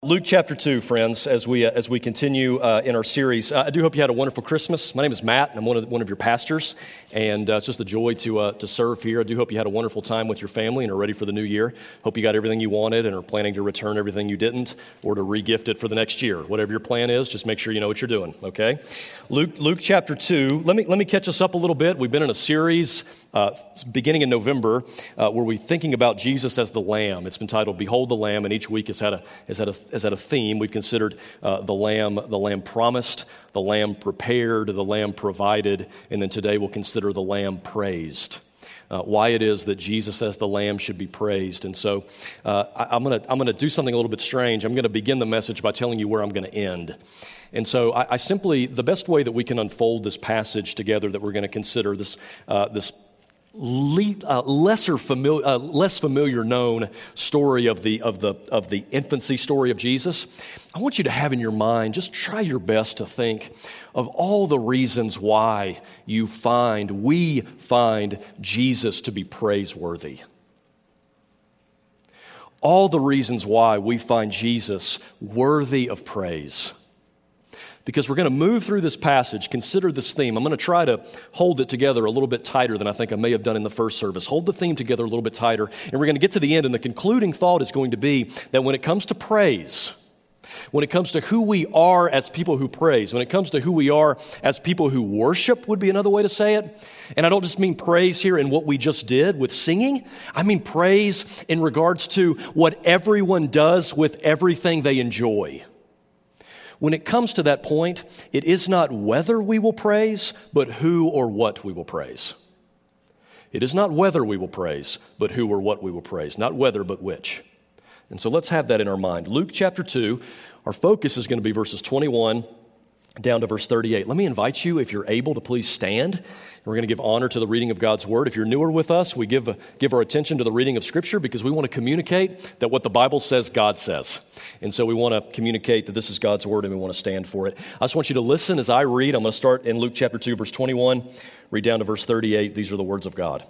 Luke chapter 2, friends, as we continue in our series. I do hope you had a wonderful Christmas. My name is Matt, and I'm one of your pastors, and it's just a joy to serve here. I do hope you had a wonderful time with your family and are ready for the new year. Hope you got everything you wanted and are planning to return everything you didn't or to re-gift it for the next year. Whatever your plan is, just make sure you know what you're doing, okay? Luke chapter 2, let me catch us up a little bit. We've been in a series beginning in November where we're thinking about Jesus as the Lamb. It's been titled Behold the Lamb, and each week has had a theme. We've considered the lamb promised, the lamb prepared, the lamb provided, and then today we'll consider the lamb praised. Why it is that Jesus as the lamb should be praised. And so I'm gonna do something a little bit strange. I'm gonna begin the message by telling you where I'm gonna end. And so I simply, the best way that we can unfold this passage together that we're gonna consider, this less familiar known story of the infancy story of Jesus, I want you to have in your mind, just try your best to think of all the reasons why we find Jesus to be praiseworthy. All the reasons why we find Jesus worthy of praise. Because we're going to move through this passage, consider this theme. I'm going to try to hold it together a little bit tighter than I think I may have done in the first service. Hold the theme together a little bit tighter, and we're going to get to the end, and the concluding thought is going to be that when it comes to praise, when it comes to who we are as people who praise, when it comes to who we are as people who worship would be another way to say it. And I don't just mean praise here in what we just did with singing. I mean praise in regards to what everyone does with everything they enjoy. When it comes to that point, it is not whether we will praise, but who or what we will praise. It is not whether we will praise, but who or what we will praise. Not whether, but which. And so let's have that in our mind. Luke chapter 2, our focus is going to be verses 21 down to verse 38. Let me invite you, if you're able, to please stand. We're going to give honor to the reading of God's Word. If you're newer with us, we give our attention to the reading of Scripture because we want to communicate that what the Bible says, God says. And so we want to communicate that this is God's Word and we want to stand for it. I just want you to listen as I read. I'm going to start in Luke chapter 2, verse 21, read down to verse 38. These are the words of God.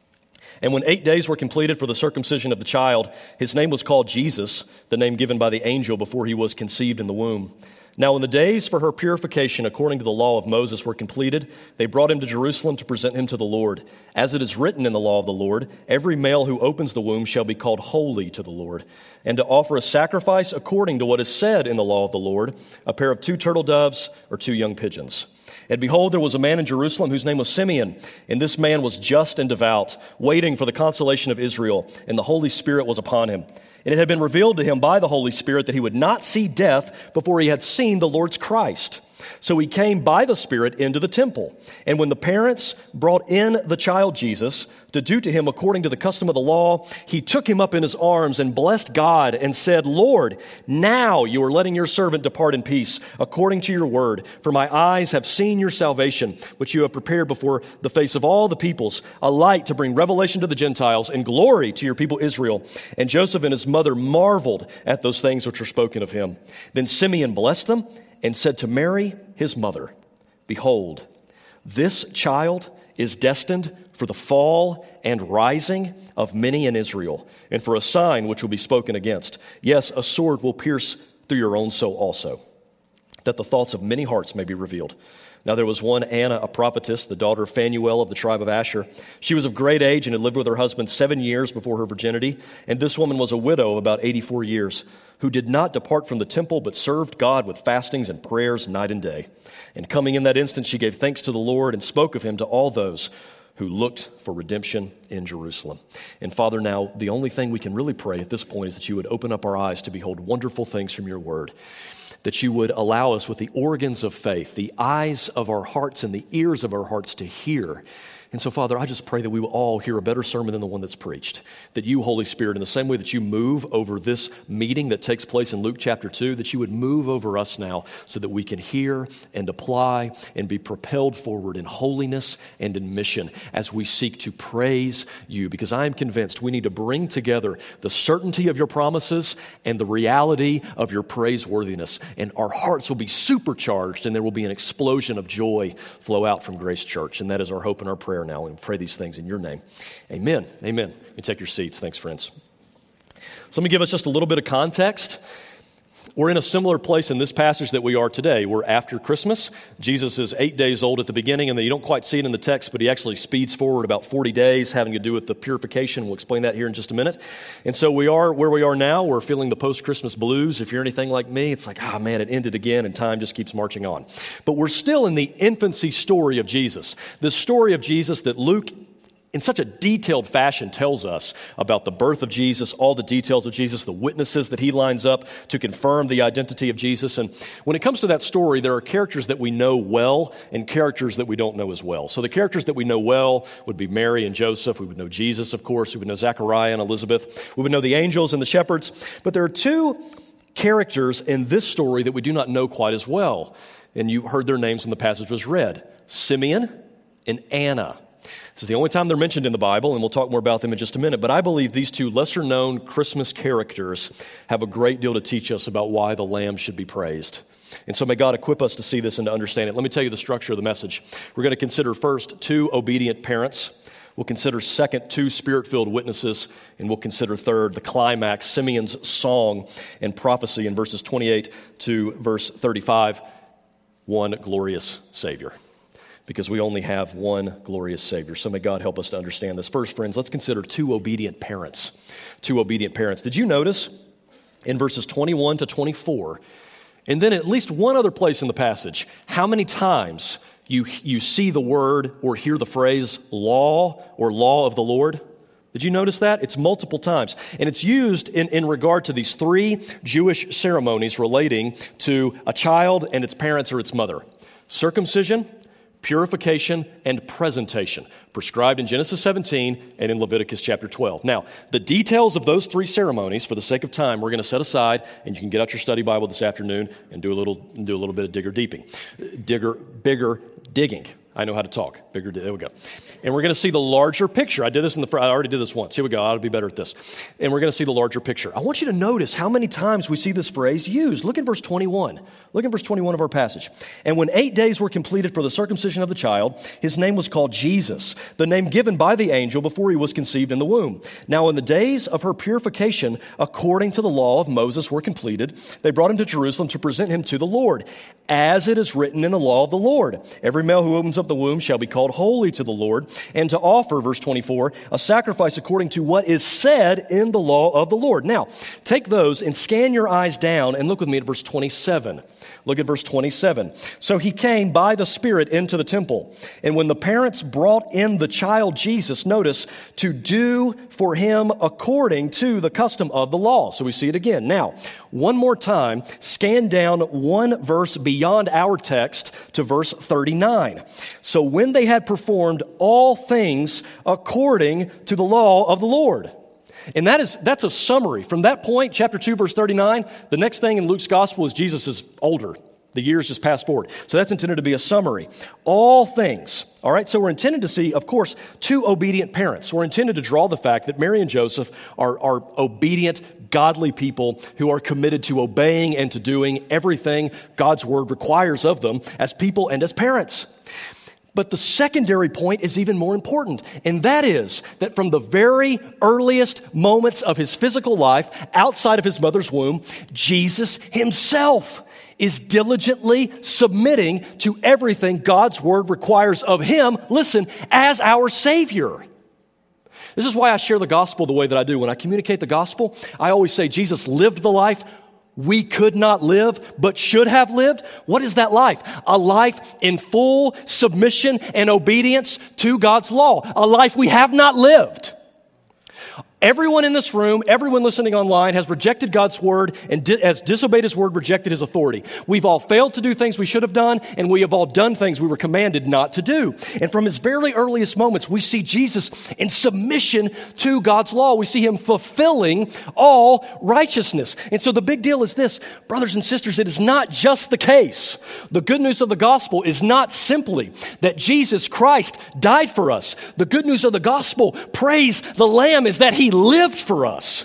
And when 8 days were completed for the circumcision of the child, his name was called Jesus, the name given by the angel before he was conceived in the womb. Now, when the days for her purification according to the law of Moses were completed, they brought him to Jerusalem to present him to the Lord. As it is written in the law of the Lord, every male who opens the womb shall be called holy to the Lord, and to offer a sacrifice according to what is said in the law of the Lord, a pair of 2 turtle doves or 2 young pigeons. And behold, there was a man in Jerusalem whose name was Simeon, and this man was just and devout, waiting for the consolation of Israel, and the Holy Spirit was upon him. And it had been revealed to him by the Holy Spirit that he would not see death before he had seen the Lord's Christ. So he came by the Spirit into the temple. And when the parents brought in the child Jesus to do to him according to the custom of the law, he took him up in his arms and blessed God and said, Lord, now you are letting your servant depart in peace according to your word. For my eyes have seen your salvation, which you have prepared before the face of all the peoples, a light to bring revelation to the Gentiles and glory to your people Israel. And Joseph and his mother marveled at those things which were spoken of him. Then Simeon blessed them and said to Mary, his mother, Behold, this child is destined for the fall and rising of many in Israel, and for a sign which will be spoken against. Yes, a sword will pierce through your own soul also, that the thoughts of many hearts may be revealed. Now there was one Anna, a prophetess, the daughter of Phanuel of the tribe of Asher. She was of great age and had lived with her husband 7 years before her virginity. And this woman was a widow of about 84 years, who did not depart from the temple, but served God with fastings and prayers night and day. And coming in that instant, she gave thanks to the Lord and spoke of him to all those who looked for redemption in Jerusalem. And Father, now the only thing we can really pray at this point is that you would open up our eyes to behold wonderful things from your word, that you would allow us with the organs of faith, the eyes of our hearts and the ears of our hearts to hear. And so, Father, I just pray that we will all hear a better sermon than the one that's preached. That you, Holy Spirit, in the same way that you move over this meeting that takes place in Luke chapter 2, that you would move over us now so that we can hear and apply and be propelled forward in holiness and in mission as we seek to praise you. Because I am convinced we need to bring together the certainty of your promises and the reality of your praiseworthiness. And our hearts will be supercharged and there will be an explosion of joy flow out from Grace Church. And that is our hope and our prayer now. And we pray these things in your name. Amen. Amen. You take your seats. Thanks, friends. So let me give us just a little bit of context. We're in a similar place in this passage that we are today. We're after Christmas. Jesus is 8 days old at the beginning, and then you don't quite see it in the text, but he actually speeds forward about 40 days, having to do with the purification. We'll explain that here in just a minute. And so we are where we are now. We're feeling the post-Christmas blues. If you're anything like me, it's like, man, it ended again, and time just keeps marching on. But we're still in the infancy story of Jesus. This story of Jesus that Luke, in such a detailed fashion, tells us about the birth of Jesus, all the details of Jesus, the witnesses that he lines up to confirm the identity of Jesus. And when it comes to that story, there are characters that we know well and characters that we don't know as well. So the characters that we know well would be Mary and Joseph. We would know Jesus, of course. We would know Zechariah and Elizabeth. We would know the angels and the shepherds. But there are two characters in this story that we do not know quite as well. And you heard their names when the passage was read: Simeon and Anna. This is the only time they're mentioned in the Bible, and we'll talk more about them in just a minute. But I believe these two lesser-known Christmas characters have a great deal to teach us about why the Lamb should be praised. And so may God equip us to see this and to understand it. Let me tell you the structure of the message. We're going to consider first two obedient parents. We'll consider second two spirit-filled witnesses. And we'll consider third the climax, Simeon's song and prophecy in verses 28 to verse 35, one glorious Savior. Because we only have one glorious Savior. So may God help us to understand this. First, friends, let's consider two obedient parents. Two obedient parents. Did you notice in verses 21 to 24, and then at least one other place in the passage, how many times you see the word or hear the phrase law or law of the Lord? Did you notice that? It's multiple times. And it's used in regard to these three Jewish ceremonies relating to a child and its parents or its mother. Circumcision, purification, and presentation, prescribed in Genesis 17 and in Leviticus chapter 12. Now, the details of those three ceremonies, for the sake of time, we're going to set aside, and you can get out your study Bible this afternoon and do a little bit of bigger digging. I know how to talk. There we go. And we're going to see the larger picture. I already did this once. Here we go. I ought to be better at this. And we're going to see the larger picture. I want you to notice how many times we see this phrase used. Look at verse 21. Look at verse 21 of our passage. And when 8 days were completed for the circumcision of the child, his name was called Jesus, the name given by the angel before he was conceived in the womb. Now, in the days of her purification, according to the law of Moses, were completed, they brought him to Jerusalem to present him to the Lord, as it is written in the law of the Lord. Every male who opens up the womb shall be called holy to the Lord, and to offer, verse 24, a sacrifice according to what is said in the law of the Lord. Now, take those and scan your eyes down and look with me at verse 27. Look at verse 27. So he came by the Spirit into the temple, and when the parents brought in the child Jesus, notice, to do for him according to the custom of the law. So we see it again. Now, one more time, scan down one verse beyond our text to verse 39. So when they had performed all things according to the law of the Lord. And that's a summary. From that point, chapter 2, verse 39, the next thing in Luke's gospel is Jesus is older. The years just passed forward. So that's intended to be a summary. All things. All right, so we're intended to see, of course, two obedient parents. We're intended to draw the fact that Mary and Joseph are obedient, godly people who are committed to obeying and to doing everything God's word requires of them as people and as parents. But the secondary point is even more important, and that is that from the very earliest moments of his physical life outside of his mother's womb, Jesus himself is diligently submitting to everything God's word requires of him, listen, as our Savior. This is why I share the gospel the way that I do. When I communicate the gospel, I always say Jesus lived the life we could not live, but should have lived. What is that life? A life in full submission and obedience to God's law. A life we have not lived. Everyone in this room, everyone listening online has rejected God's word and has disobeyed his word, rejected his authority. We've all failed to do things we should have done, and we have all done things we were commanded not to do. And from his very earliest moments, we see Jesus in submission to God's law. We see him fulfilling all righteousness. And so the big deal is this, brothers and sisters, it is not just the case. The good news of the gospel is not simply that Jesus Christ died for us. The good news of the gospel, praise the Lamb, is that he lived for us.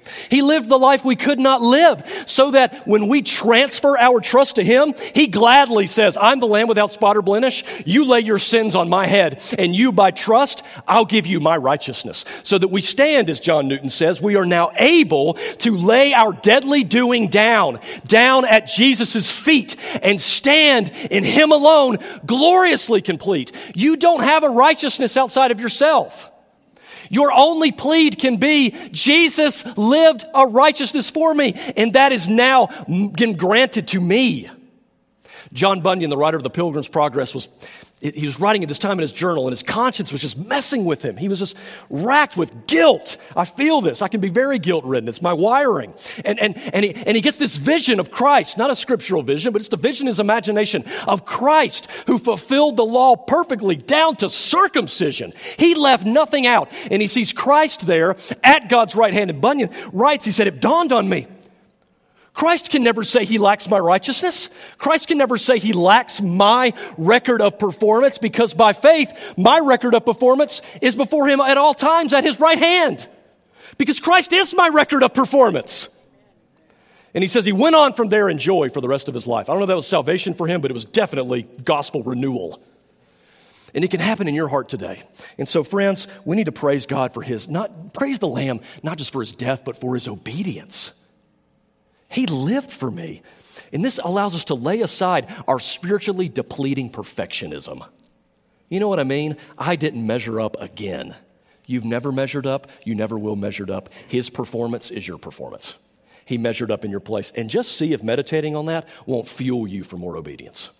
He lived the life we could not live so that when we transfer our trust to him, he gladly says, I'm the Lamb without spot or blemish. You lay your sins on my head, and you by trust, I'll give you my righteousness. So that we stand, as John Newton says, we are now able to lay our deadly doing down at Jesus' feet and stand in him alone, gloriously complete. You don't have a righteousness outside of yourself. Your only plead can be, Jesus lived a righteousness for me, and that is now been granted to me. John Bunyan, the writer of the Pilgrim's Progress, he was writing at this time in his journal, and his conscience was just messing with him. He was just racked with guilt. I feel this. I can be very guilt-ridden. It's my wiring. And he gets this vision of Christ, not a scriptural vision, but it's the vision in his imagination of Christ who fulfilled the law perfectly down to circumcision. He left nothing out. And he sees Christ there at God's right hand. And Bunyan writes, he said, it dawned on me. Christ can never say he lacks my righteousness. Christ can never say he lacks my record of performance, because by faith, my record of performance is before him at all times at his right hand. Because Christ is my record of performance. And he says he went on from there in joy for the rest of his life. I don't know if that was salvation for him, but it was definitely gospel renewal. And it can happen in your heart today. And so, friends, we need to praise God for praise the Lamb, not just for his death, but for his obedience. He lived for me. And this allows us to lay aside our spiritually depleting perfectionism. You know what I mean? I didn't measure up again. You've never measured up. You never will measure up. His performance is your performance. He measured up in your place. And just see if meditating on that won't fuel you for more obedience.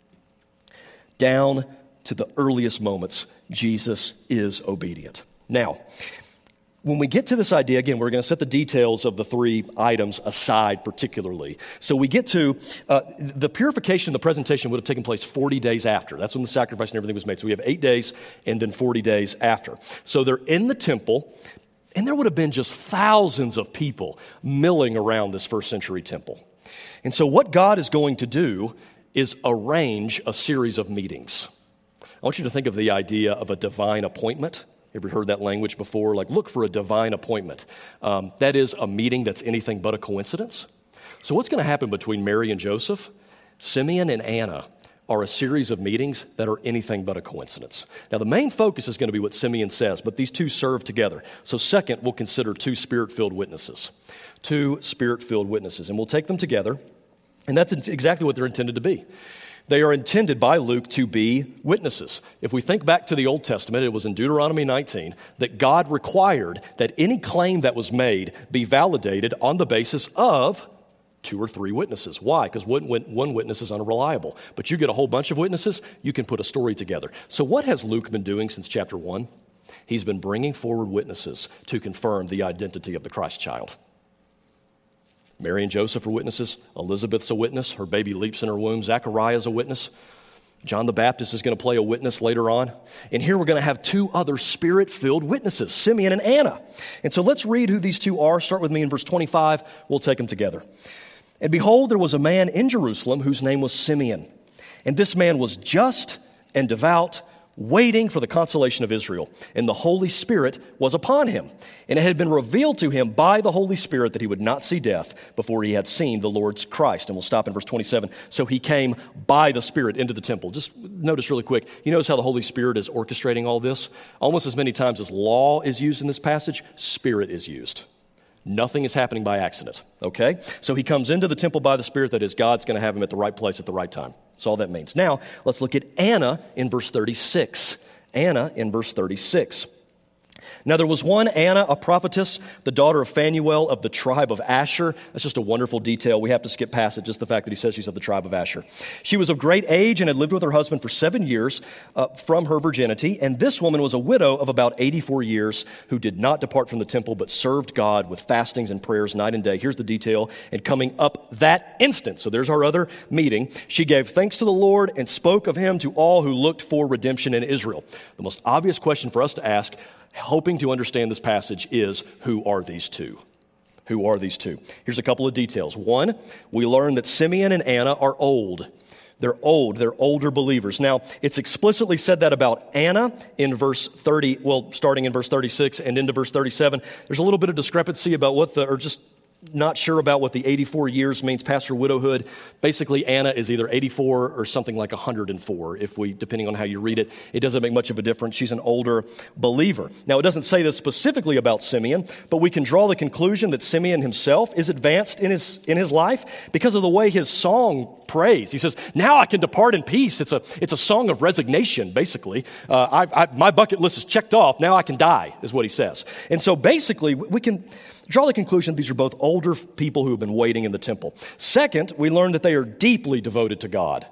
Down to the earliest moments, Jesus is obedient. Now, when we get to this idea, again, we're going to set the details of the three items aside particularly. So we get to the purification, the presentation would have taken place 40 days after. That's when the sacrifice and everything was made. So we have 8 days and then 40 days after. So they're in the temple, and there would have been just thousands of people milling around this first century temple. And so what God is going to do is arrange a series of meetings. I want you to think of the idea of a divine appointment. Ever heard that language before? Like, look for a divine appointment. That is a meeting that's anything but a coincidence. So what's going to happen between Mary and Joseph? Simeon and Anna are a series of meetings that are anything but a coincidence. Now, the main focus is going to be what Simeon says, but these two serve together. So second, we'll consider two Spirit-filled witnesses. Two Spirit-filled witnesses, and we'll take them together, and that's exactly what they're intended to be. They are intended by Luke to be witnesses. If we think back to the Old Testament, it was in Deuteronomy 19 that God required that any claim that was made be validated on the basis of 2 or 3 witnesses. Why? Because one witness is unreliable. But you get a whole bunch of witnesses, you can put a story together. So what has Luke been doing since chapter 1? He's been bringing forward witnesses to confirm the identity of the Christ child. Mary and Joseph are witnesses. Elizabeth's a witness. Her baby leaps in her womb. Zechariah's a witness. John the Baptist is going to play a witness later on. And here we're going to have 2 other Spirit-filled witnesses, Simeon and Anna. And so let's read who these 2 are. Start with me in verse 25. We'll take them together. And behold, there was a man in Jerusalem whose name was Simeon. And this man was just and devout, waiting for the consolation of Israel. And the Holy Spirit was upon him. And it had been revealed to him by the Holy Spirit that he would not see death before he had seen the Lord's Christ. And we'll stop in verse 27. So he came by the Spirit into the temple. Just notice really quick. You notice how the Holy Spirit is orchestrating all this? Almost as many times as law is used in this passage, Spirit is used. Nothing is happening by accident, okay? So he comes into the temple by the Spirit, that is, God's going to have him at the right place at the right time. That's all that means. Now, let's look at Anna in verse 36. Anna in verse 36. Now there was one Anna, a prophetess, the daughter of Phanuel of the tribe of Asher. That's just a wonderful detail. We have to skip past it, just the fact that he says she's of the tribe of Asher. She was of great age and had lived with her husband for 7 years from her virginity. And this woman was a widow of about 84 years who did not depart from the temple but served God with fastings and prayers night and day. Here's the detail. And coming up that instant, so there's our other meeting, she gave thanks to the Lord and spoke of him to all who looked for redemption in Israel. The most obvious question for us to ask, hoping to understand this passage, is who are these 2? Who are these 2? Here's a couple of details. 1, we learn that Simeon and Anna are old. They're old. They're older believers. Now, it's explicitly said that about Anna in verse 30, starting in verse 36 and into verse 37. There's a little bit of discrepancy about just not sure about what the 84 years means, pastor widowhood. Basically, Anna is either 84 or something like 104, depending on how you read it. It doesn't make much of a difference. She's an older believer. Now, it doesn't say this specifically about Simeon, but we can draw the conclusion that Simeon himself is advanced in his life because of the way his song prays. He says, "Now I can depart in peace." It's a song of resignation, basically. My bucket list is checked off. Now I can die, is what he says. And so basically, we can draw the conclusion these are both older people who have been waiting in the temple. Second, we learn that they are deeply devoted to God.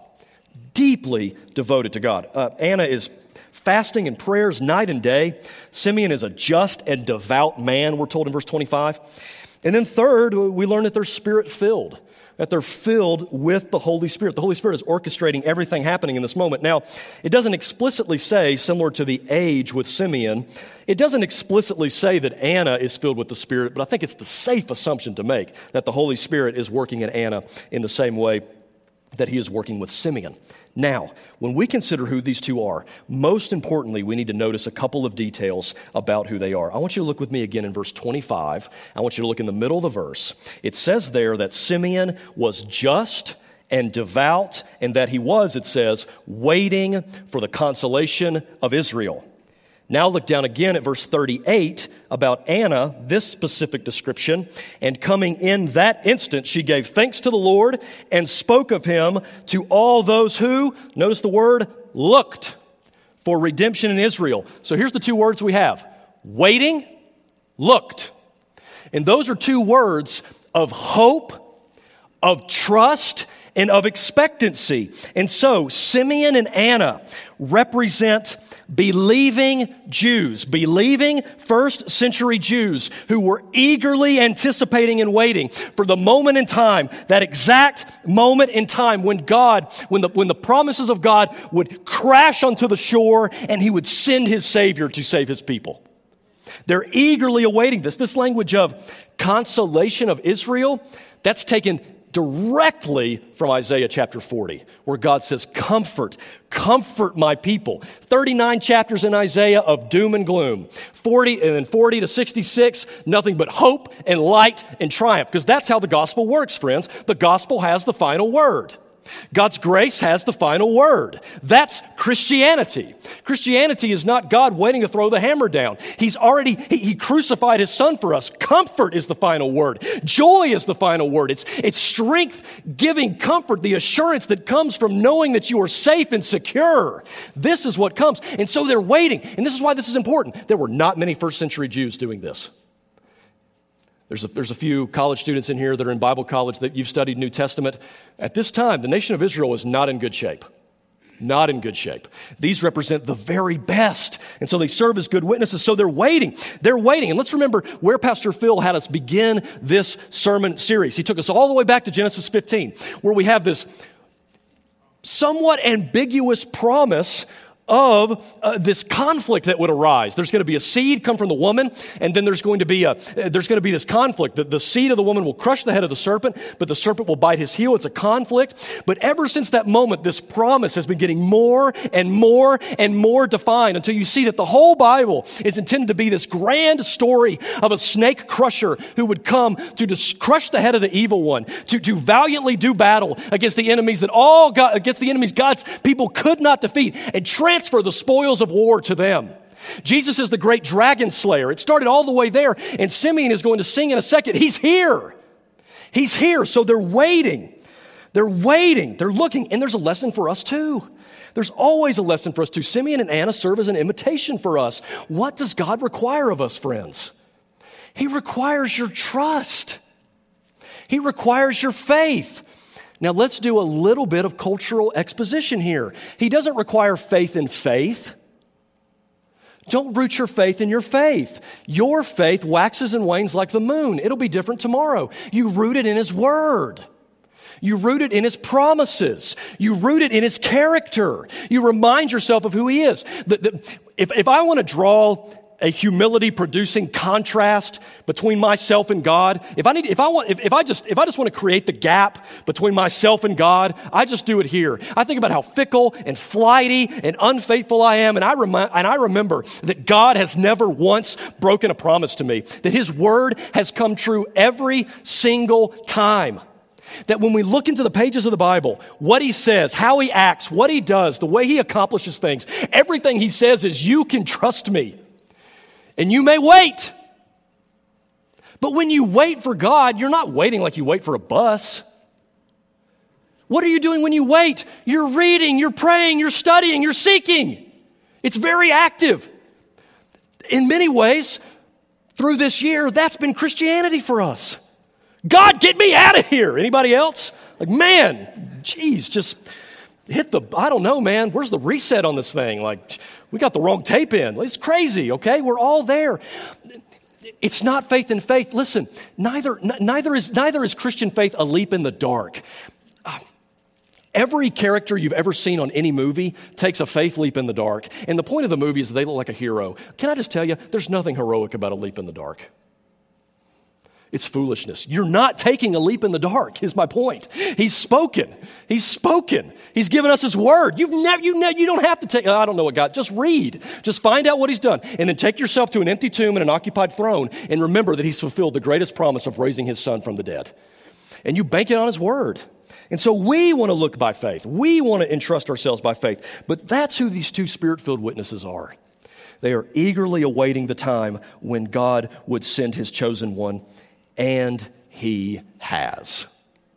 Deeply devoted to God. Anna is fasting and prayers night and day. Simeon is a just and devout man, we're told in verse 25. And then third, we learn that they're spirit-filled. That they're filled with the Holy Spirit. The Holy Spirit is orchestrating everything happening in this moment. Now, it doesn't explicitly say, similar to the age with Simeon, it doesn't explicitly say that Anna is filled with the Spirit, but I think it's the safe assumption to make that the Holy Spirit is working in Anna in the same way that he is working with Simeon. Now, when we consider who these two are, most importantly, we need to notice a couple of details about who they are. I want you to look with me again in verse 25. I want you to look in the middle of the verse. It says there that Simeon was just and devout, and that he was, it says, waiting for the consolation of Israel. Now look down again at verse 38 about Anna, this specific description. "And coming in that instant, she gave thanks to the Lord and spoke of him to all those who," notice the word, "looked for redemption in Israel." So here's the two words we have: waiting, looked. And those are two words of hope, of trust, and of expectancy. And so Simeon and Anna represent believing Jews, believing first century Jews who were eagerly anticipating and waiting for the moment in time, that exact moment in time when the promises of God would crash onto the shore and he would send his Savior to save his people. They're eagerly awaiting this. This language of consolation of Israel, that's taken directly from Isaiah chapter 40, where God says, comfort my people. 39 chapters in Isaiah of doom and gloom. 40 to 66, nothing but hope and light and triumph. Because that's how the gospel works, friends. The gospel has the final word. God's grace has the final word. That's Christianity. Christianity is not God waiting to throw the hammer down. He crucified his son for us. Comfort is the final word. Joy is the final word. It's strength-giving comfort, the assurance that comes from knowing that you are safe and secure. This is what comes. And so they're waiting. And this is why this is important. There were not many first century Jews doing this. There's a few college students in here that are in Bible college that you've studied New Testament. At this time, the nation of Israel was not in good shape. Not in good shape. These represent the very best. And so they serve as good witnesses. So they're waiting. They're waiting. And let's remember where Pastor Phil had us begin this sermon series. He took us all the way back to Genesis 15, where we have this somewhat ambiguous promise of this conflict that would arise. There's going to be a seed come from the woman, and then there's going to be this conflict. The seed of the woman will crush the head of the serpent, but the serpent will bite his heel. It's a conflict. But ever since that moment, this promise has been getting more and more and more defined until you see that the whole Bible is intended to be this grand story of a snake crusher who would come to crush the head of the evil one, to valiantly do battle against the enemies God's people could not defeat, and transfer the spoils of war to them. Jesus is the great dragon slayer. It started all the way there, and Simeon is going to sing in a second. He's here. He's here. So they're waiting. They're waiting. They're looking, and there's a lesson for us too. There's always a lesson for us too. Simeon and Anna serve as an invitation for us. What does God require of us, friends? He requires your trust. He requires your faith. Now, let's do a little bit of cultural exposition here. He doesn't require faith in faith. Don't root your faith in your faith. Your faith waxes and wanes like the moon. It'll be different tomorrow. You root it in His Word. You root it in His promises. You root it in His character. You remind yourself of who He is. If I want to draw a humility-producing contrast between myself and God, if I just want to create the gap between myself and God, I just do it here. I think about how fickle and flighty and unfaithful I am, and I remember that God has never once broken a promise to me, that His word has come true every single time. That when we look into the pages of the Bible, what He says, how He acts, what He does, the way He accomplishes things, everything He says is, you can trust me. And you may wait. But when you wait for God, you're not waiting like you wait for a bus. What are you doing when you wait? You're reading, you're praying, you're studying, you're seeking. It's very active. In many ways, through this year, that's been Christianity for us. God, get me out of here. Anybody else? Like, man, geez, just I don't know, man. Where's the reset on this thing? Like, we got the wrong tape in. It's crazy, okay? We're all there. It's not faith in faith. Listen, neither is Christian faith a leap in the dark. Every character you've ever seen on any movie takes a faith leap in the dark. And the point of the movie is they look like a hero. Can I just tell you, there's nothing heroic about a leap in the dark. It's foolishness. You're not taking a leap in the dark, is my point. He's spoken. He's spoken. He's given us His word. You don't have to take, I don't know what God, just read. Just find out what He's done. And then take yourself to an empty tomb and an occupied throne and remember that He's fulfilled the greatest promise of raising His Son from the dead. And you bank it on His word. And so we want to look by faith. We want to entrust ourselves by faith. But that's who these two Spirit-filled witnesses are. They are eagerly awaiting the time when God would send His chosen one. And He has.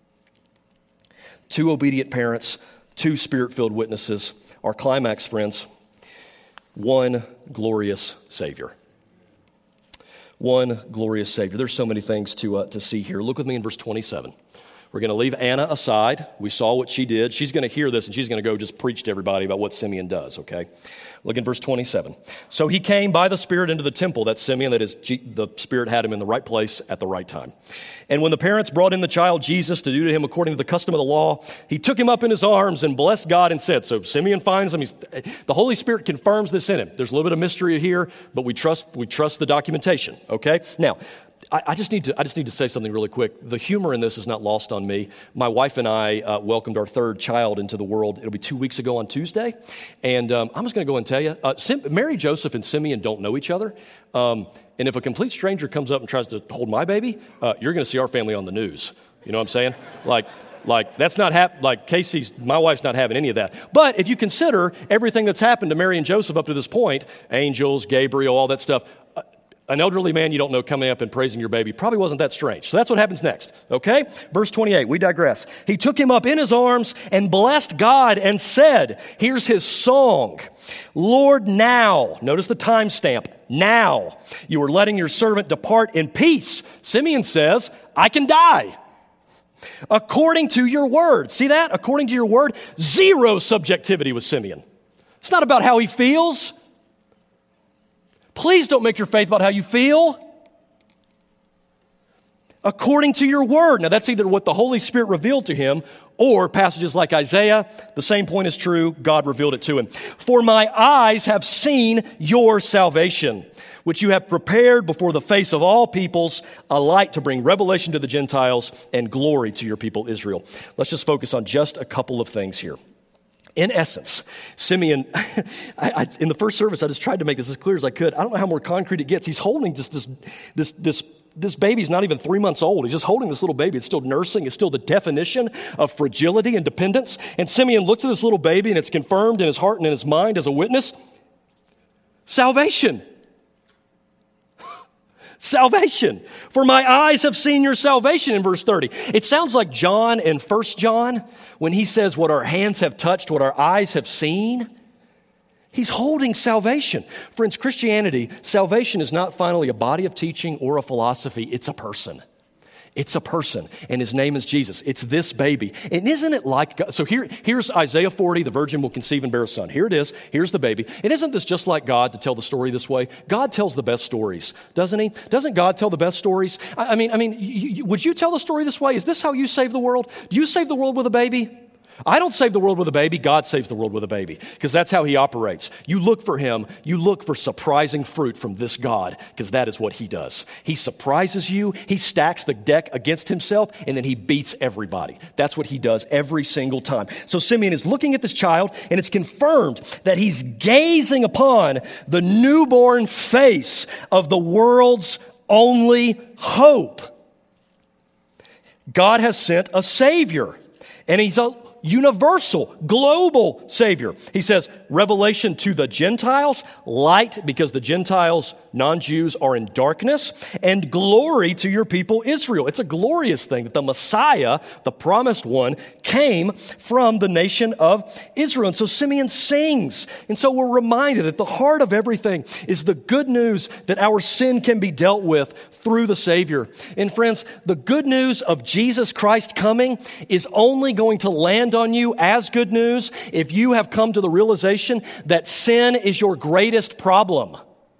Two obedient parents, two Spirit-filled witnesses. Our climax, friends, one glorious Savior. One glorious Savior. There's so many things to see here. Look with me in verse 27. We're going to leave Anna aside. We saw what she did. She's going to hear this, and she's going to go just preach to everybody about what Simeon does, okay? Look in verse 27. So he came by the Spirit into the temple. That's Simeon. That is, the Spirit had him in the right place at the right time. And when the parents brought in the child Jesus to do to him according to the custom of the law, he took him up in his arms and blessed God and said, so Simeon finds him. The Holy Spirit confirms this in him. There's a little bit of mystery here, but we trust the documentation, okay? Now, I just need to say something really quick. The humor in this is not lost on me. My wife and I welcomed our third child into the world. It'll be 2 weeks ago on Tuesday. And I'm just going to go and tell you, Mary Joseph and Simeon don't know each other. And if a complete stranger comes up and tries to hold my baby, you're going to see our family on the news. You know what I'm saying? Like that's not like Casey's, my wife's not having any of that. But if you consider everything that's happened to Mary and Joseph up to this point, angels, Gabriel, all that stuff, an elderly man you don't know coming up and praising your baby probably wasn't that strange. So that's what happens next, okay? Verse 28, we digress. He took him up in his arms and blessed God and said, here's his song, Lord, now, notice the timestamp, now you are letting your servant depart in peace. Simeon says, I can die. According to your word. See that? According to your word, zero subjectivity with Simeon. It's not about how he feels. Please don't make your faith about how you feel. According to your word. Now that's either what the Holy Spirit revealed to him or passages like Isaiah. The same point is true. God revealed it to him. For my eyes have seen your salvation, which you have prepared before the face of all peoples, a light to bring revelation to the Gentiles and glory to your people Israel. Let's just focus on just a couple of things here. In essence, Simeon, in the first service, I just tried to make this as clear as I could. I don't know how more concrete it gets. He's holding this baby's not even 3 months old. He's just holding this little baby. It's still nursing. It's still the definition of fragility and dependence. And Simeon looks at this little baby, and it's confirmed in his heart and in his mind as a witness. Salvation. Salvation. For my eyes have seen your salvation in verse 30. It sounds like John in 1 John when he says what our hands have touched, what our eyes have seen. He's holding salvation. Friends, Christianity, salvation is not finally a body of teaching or a philosophy. It's a person. It's a person, and his name is Jesus. It's this baby. And isn't it like God? So here's Isaiah 40, the virgin will conceive and bear a son. Here it is. Here's the baby. And isn't this just like God to tell the story this way? God tells the best stories, doesn't he? Doesn't God tell the best stories? Would you tell the story this way? Is this how you save the world? Do you save the world with a baby? I don't save the world with a baby. God saves the world with a baby, because that's how he operates. You look for him. You look for surprising fruit from this God, because that is what he does. He surprises you. He stacks the deck against himself, and then he beats everybody. That's what he does every single time. So Simeon is looking at this child, and it's confirmed that he's gazing upon the newborn face of the world's only hope. God has sent a Savior, and he's a universal, global Savior. He says, revelation to the Gentiles, light because the Gentiles, non-Jews, are in darkness, and glory to your people Israel. It's a glorious thing that the Messiah, the promised one, came from the nation of Israel. And so Simeon sings. And so we're reminded at the heart of everything is the good news that our sin can be dealt with through the Savior. And friends, the good news of Jesus Christ coming is only going to land on you as good news if you have come to the realization that sin is your greatest problem.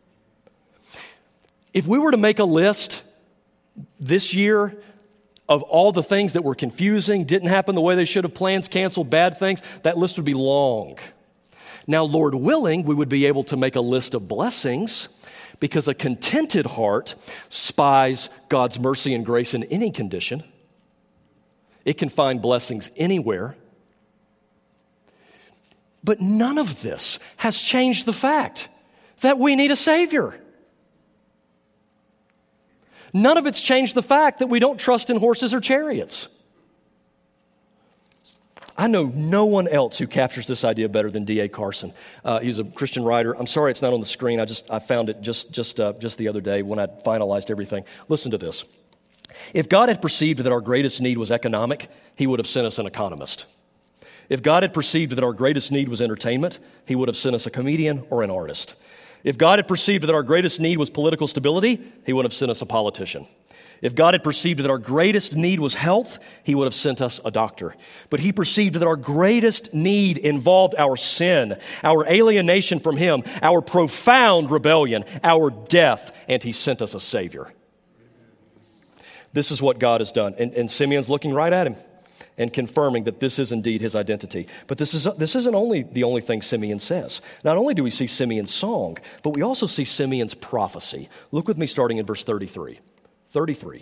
If we were to make a list this year of all the things that were confusing, didn't happen the way they should have, plans canceled, bad things, that list would be long. Now, Lord willing, we would be able to make a list of blessings, because a contented heart spies God's mercy and grace in any condition. It can find blessings anywhere. But none of this has changed the fact that we need a Savior. None of it's changed the fact that we don't trust in horses or chariots. I know no one else who captures this idea better than D.A. Carson. He's a Christian writer. I'm sorry it's not on the screen. I found it just the other day when I finalized everything. Listen to this. If God had perceived that our greatest need was economic, he would have sent us an economist. If God had perceived that our greatest need was entertainment, he would have sent us a comedian or an artist. If God had perceived that our greatest need was political stability, he would have sent us a politician. If God had perceived that our greatest need was health, he would have sent us a doctor. But he perceived that our greatest need involved our sin, our alienation from him, our profound rebellion, our death, and he sent us a Savior. This is what God has done. And Simeon's looking right at him and confirming that this is indeed his identity. But this isn't only the only thing Simeon says. Not only do we see Simeon's song, but we also see Simeon's prophecy. Look with me starting in verse 33. 33.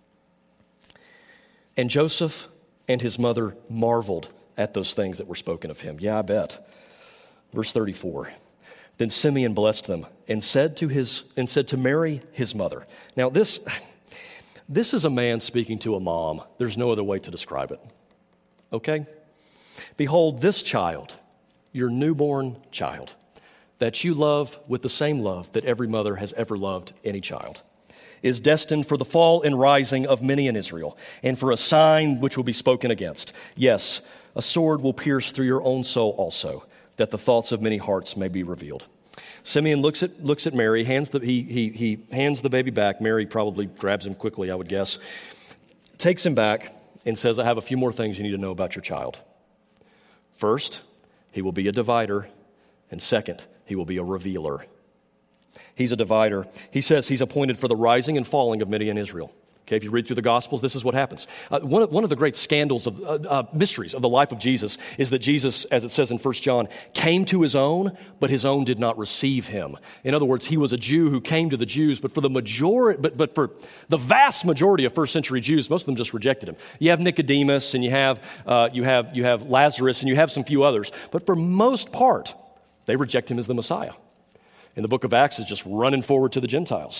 And Joseph and his mother marveled at those things that were spoken of him. Yeah, I bet. Verse 34. Then Simeon blessed them and said to Mary, his mother. Now this is a man speaking to a mom. There's no other way to describe it. Okay? Behold, this child, your newborn child, that you love with the same love that every mother has ever loved any child, is destined for the fall and rising of many in Israel, and for a sign which will be spoken against. Yes, a sword will pierce through your own soul also, that the thoughts of many hearts may be revealed. Simeon looks at Mary, he hands the baby back. Mary probably grabs him quickly, I would guess, takes him back and says, I have a few more things you need to know about your child. First, he will be a divider, and second, he will be a revealer. He's a divider. He says he's appointed for the rising and falling of many in Israel. Okay, if you read through the Gospels, this is what happens. One of the great scandals of mysteries of the life of Jesus is that Jesus, as it says in 1 John, came to his own, but his own did not receive him. In other words, he was a Jew who came to the Jews, but for the vast majority of first century Jews, most of them just rejected him. You have Nicodemus, and you have Lazarus, and you have some few others, but for most part, they reject him as the Messiah. And the book of Acts is just running forward to the Gentiles.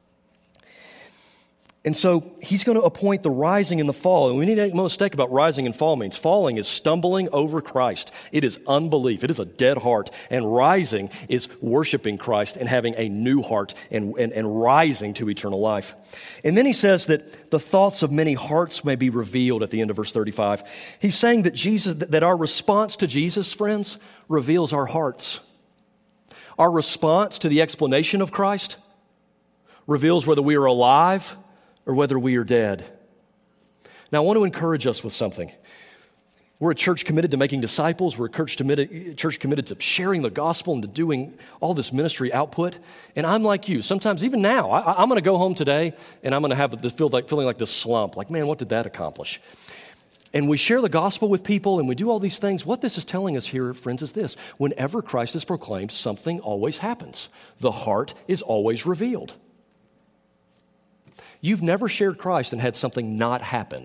And so he's going to appoint the rising and the fall. And we need to make no mistake about rising and fall means. Falling is stumbling over Christ. It is unbelief. It is a dead heart. And rising is worshiping Christ and having a new heart and rising to eternal life. And then he says that the thoughts of many hearts may be revealed at the end of verse 35. He's saying that our response to Jesus, friends, reveals our hearts. Our response to the explanation of Christ reveals whether we are alive or whether we are dead. Now, I want to encourage us with something. We're a church committed to making disciples. We're a church committed to sharing the gospel and to doing all this ministry output. And I'm like you. Sometimes, even now, I'm going to go home today and I'm going to have feeling like this slump. Like, man, what did that accomplish? and we share the gospel with people and we do all these things, what this is telling us here, friends, is this. Whenever Christ is proclaimed, something always happens. The heart is always revealed. You've never shared Christ and had something not happen.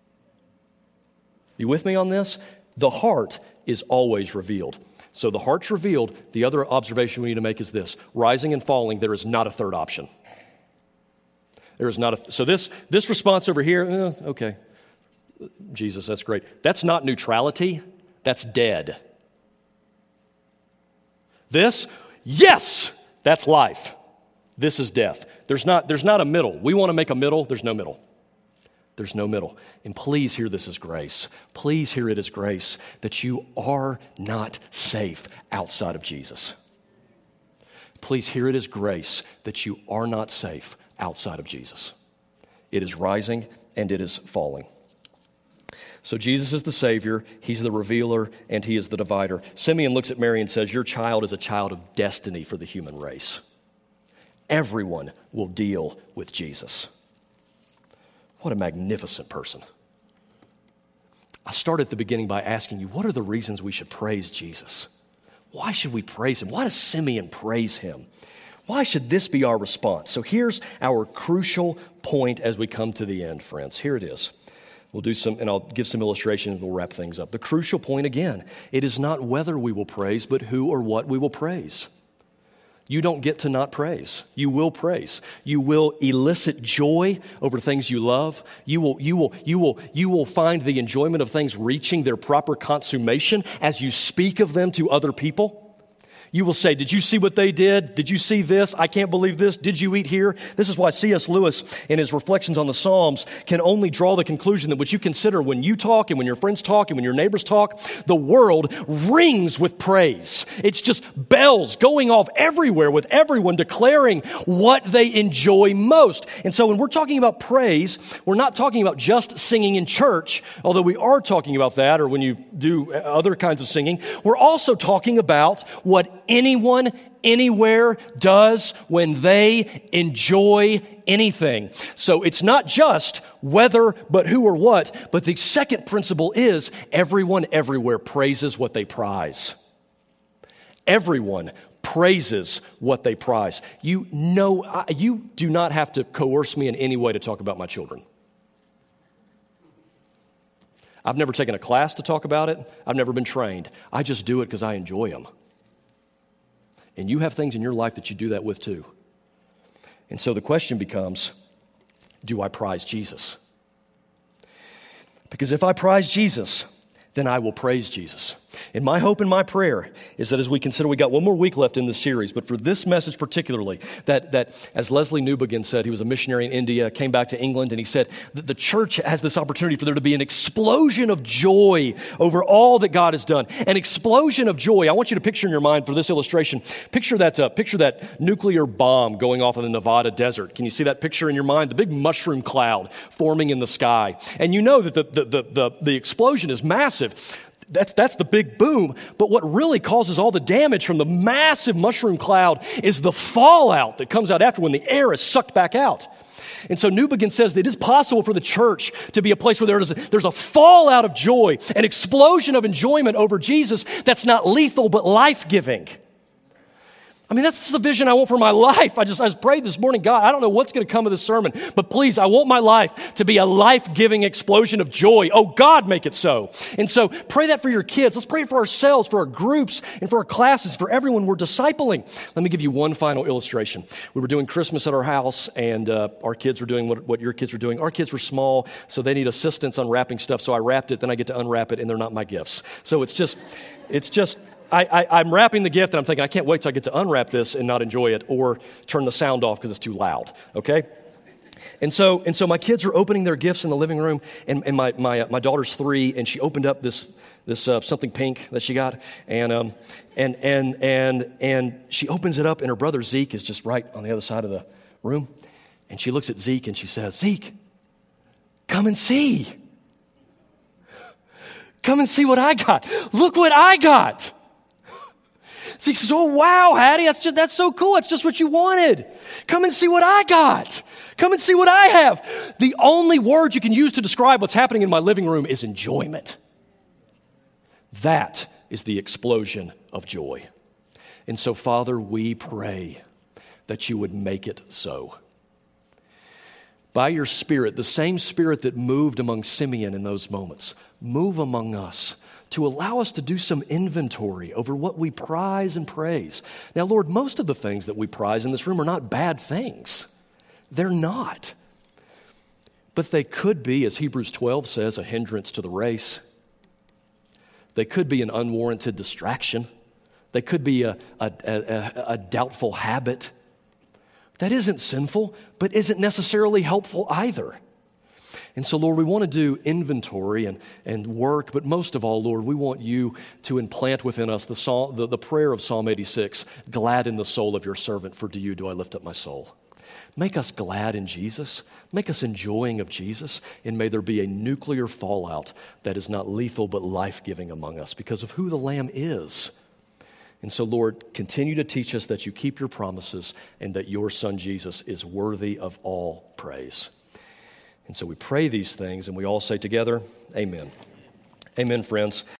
You with me on this? The heart is always revealed. So the heart's revealed. The other observation we need to make is this. Rising and falling, there is not a third option. There is not a... So this response over here, okay. Jesus, that's great. That's not neutrality. That's dead. This, yes, that's life. This is death. There's not a middle. We want to make a middle. There's no middle. There's no middle. And please hear this as grace. Please hear it as grace that you are not safe outside of Jesus. Please hear it as grace that you are not safe outside of Jesus. It is rising and it is falling. So Jesus is the Savior, He's the revealer, and He is the divider. Simeon looks at Mary and says, your child is a child of destiny for the human race. Everyone will deal with Jesus. What a magnificent person. I started at the beginning by asking you, what are the reasons we should praise Jesus? Why should we praise Him? Why does Simeon praise Him? Why should this be our response? So here's our crucial point as we come to the end, friends. Here it is. We'll do some, and I'll give some illustrations and we'll wrap things up. The crucial point again, it is not whether we will praise, but who or what we will praise. You don't get to not praise. You will praise. You will elicit joy over things you love. You will find the enjoyment of things reaching their proper consummation as you speak of them to other people. You will say, did you see what they did? Did you see this? I can't believe this. Did you eat here? This is why C.S. Lewis, in his reflections on the Psalms, can only draw the conclusion that what you consider when you talk and when your friends talk and when your neighbors talk, the world rings with praise. It's just bells going off everywhere with everyone declaring what they enjoy most. And so when we're talking about praise, we're not talking about just singing in church, although we are talking about that, or when you do other kinds of singing. We're also talking about what anyone, anywhere does when they enjoy anything. So it's not just whether, but who or what, but the second principle is everyone everywhere praises what they prize. Everyone praises what they prize. You know, you do not have to coerce me in any way to talk about my children. I've never taken a class to talk about it. I've never been trained. I just do it because I enjoy them. And you have things in your life that you do that with too. And so the question becomes, do I prize Jesus? Because if I prize Jesus, then I will praise Jesus. And my hope and my prayer is that as we consider, we got one more week left in this series, but for this message particularly, that as Leslie Newbegin said, he was a missionary in India, came back to England, and he said that the church has this opportunity for there to be an explosion of joy over all that God has done. An explosion of joy. I want you to picture in your mind for this illustration, picture that nuclear bomb going off in the Nevada desert. Can you see that picture in your mind? The big mushroom cloud forming in the sky. And you know that the explosion is massive. That's the big boom. But what really causes all the damage from the massive mushroom cloud is the fallout that comes out after when the air is sucked back out. And so Newbegin says that it is possible for the church to be a place where there's a fallout of joy, an explosion of enjoyment over Jesus that's not lethal but life-giving. I mean, that's the vision I want for my life. I prayed this morning, God, I don't know what's going to come of this sermon, but please, I want my life to be a life-giving explosion of joy. Oh, God, make it so. And so pray that for your kids. Let's pray for ourselves, for our groups, and for our classes, for everyone we're discipling. Let me give you one final illustration. We were doing Christmas at our house, and our kids were doing what your kids were doing. Our kids were small, so they need assistance unwrapping stuff, so I wrapped it, then I get to unwrap it, and they're not my gifts. So it's just... I'm wrapping the gift and I'm thinking, I can't wait till I get to unwrap this and not enjoy it or turn the sound off because it's too loud, okay? And so my kids are opening their gifts in the living room, and my daughter's 3, and she opened up this something pink that she got, and she opens it up, and her brother Zeke is just right on the other side of the room, and she looks at Zeke and she says, Zeke, come and see. Come and see what I got. Look what I got. So he says, oh, wow, Hattie, that's so cool. That's just what you wanted. Come and see what I got. Come and see what I have. The only word you can use to describe what's happening in my living room is enjoyment. That is the explosion of joy. And so, Father, we pray that you would make it so. By your Spirit, the same Spirit that moved among Simeon in those moments, move among us to allow us to do some inventory over what we prize and praise. Now, Lord, most of the things that we prize in this room are not bad things. They're not. But they could be, as Hebrews 12 says, a hindrance to the race. They could be an unwarranted distraction. They could be a doubtful habit. That isn't sinful, but isn't necessarily helpful either. And so, Lord, we want to do inventory and work, but most of all, Lord, we want you to implant within us the prayer of Psalm 86, glad in the soul of your servant, for to you do I lift up my soul. Make us glad in Jesus. Make us enjoying of Jesus. And may there be a nuclear fallout that is not lethal but life-giving among us because of who the Lamb is. And so, Lord, continue to teach us that you keep your promises and that your Son Jesus is worthy of all praise. And so we pray these things and we all say together, amen. Amen, friends.